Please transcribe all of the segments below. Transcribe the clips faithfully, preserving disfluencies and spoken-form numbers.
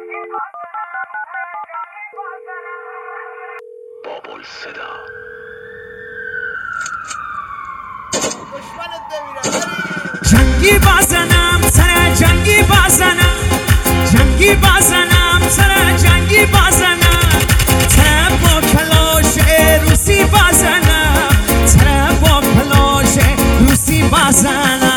بابل صدا جنگی بازنم سر جنگی بازنم جنگی بازنم سر جنگی بازنم سر با کلاش روسی بازنم سر با کلاش روسی بازنم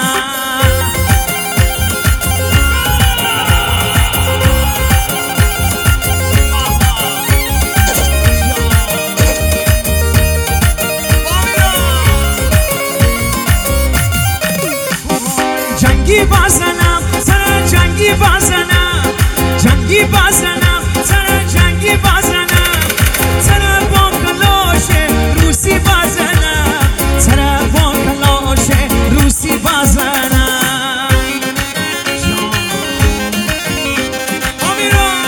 جنگی بازنم سر جنگی بازنم جنگی بازنم سر جنگی بازنم سر با کلاش روسی بازنم سر با کلاش روسی بازنم آمیرا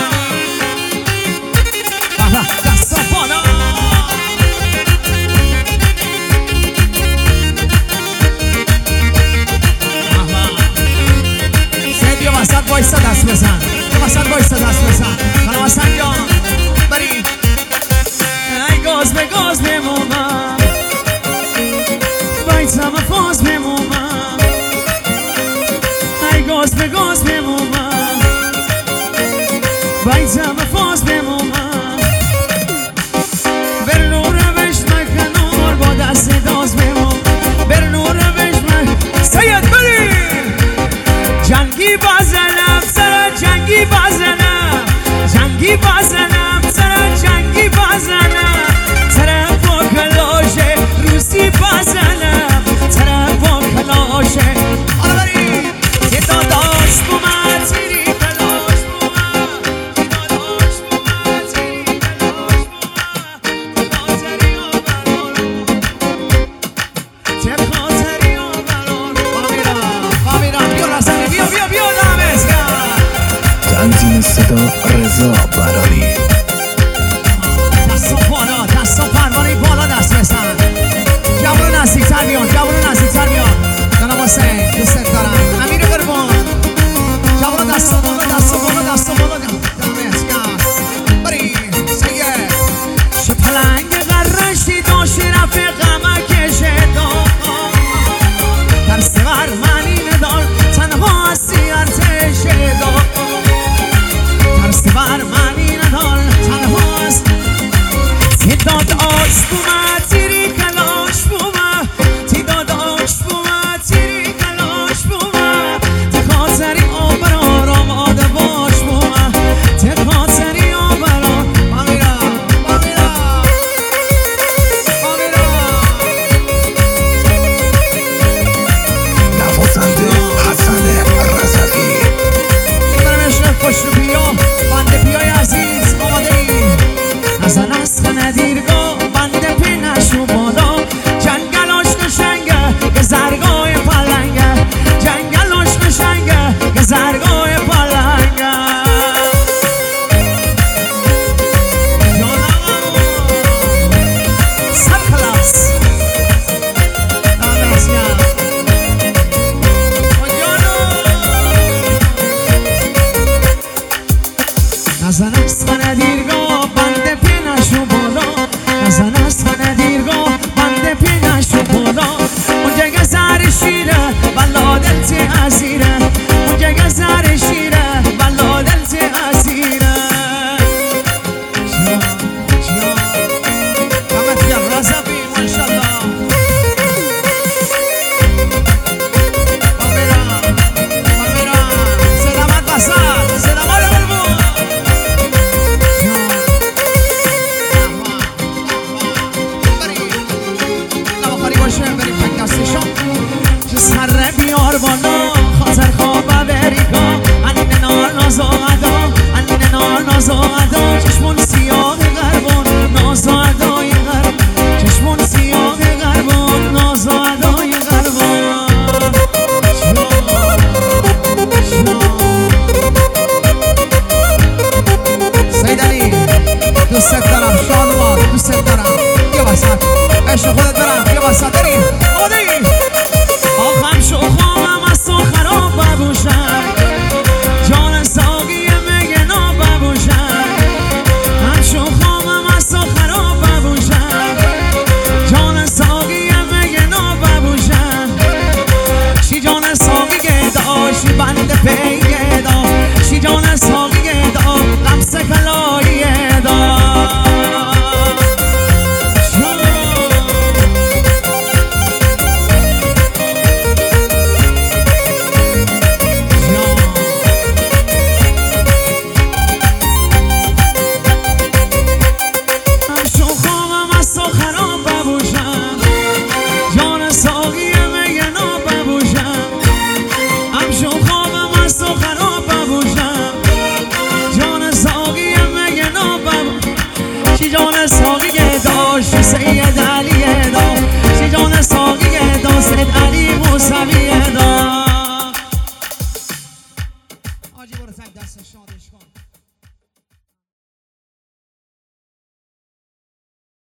دستا بالا وسط وایستا دست بزن وسط وایستا دست بزن خانم حسن جان بریم ای گاز به گاز بمومم بایتم فاز بمومم ای گاز به گاز بمومم بایتم فاز بمومم بر نور روش مکنور با دست داز بموم بر نور روش مکنور سید بریم جنگی بازنم سر جنگی بازنم جنگی بازنم سر جنگی بازنم سر با کلاش روسی بازنم سر با کلاش حالا بریم یه داداش بومد زیری کلاش بومد یه داداش بومد زیری کلاش بومد خاطری آبران چه خاطری آبران فامیرا فامیرا بیا رسنی بیا بیا بیا تنظیم صدا رضا برانی دستا بالا دستا پروانه بالا دست بزن جوان نزدیکتر بیان جوان نزدیکتر بیان جناب حسین دوست دارم امیر قربان جوان دستا بالا دستا بالا دستا بالا دمت گرم بریم سید چه پلنگ قرشی داشتی رفیقم کشه دار ترس بر منی ندار تنها هستی ارتش دار ترس بر منی ندار تنها هست تعداد آش بومد تیری کلاش بومد تعداد آش بومد تیری کلاش بومد ته خاطری آبرار آماده باش بومد ته خاطری آبرار بامیرا بامیرا بامیرا نوازنده حسن رزقی برمشن خوش رو بیا بنده بیای عزیز آماده ای نزن است ندیرگاه بنده پی نشو بالا جنگلاش نشنگه که زرگای پلنگه جنگلاش نشنگه که زرگای پلنگه سر خلاص نزن است ندیرگاه